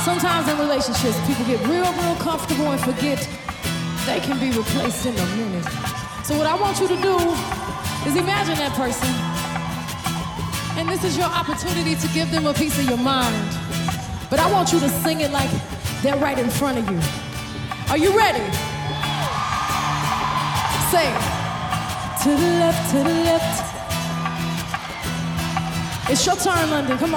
Sometimes in relationships, people get real comfortable and forget they can be replaced in a minute. So what I want you to do is imagine that person. And this is your opportunity to give them a piece of your mind. But I want you to sing it like they're right in front of you. Are you ready? Say, to the left, to the left. It's your turn, London, come on.